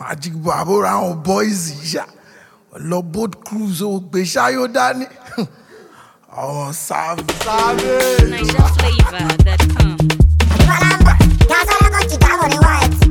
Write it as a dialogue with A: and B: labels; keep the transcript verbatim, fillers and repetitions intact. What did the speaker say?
A: àjìgbò àbúrò àwọn boys yìí ṣá lọ boat cruise ó gbé ṣáyó dání àwọn sáfì.
B: Niger flavor that come.
C: Ìwà lámbà, kí a sọ́dọ̀ kó jìkà wọ̀ ní white.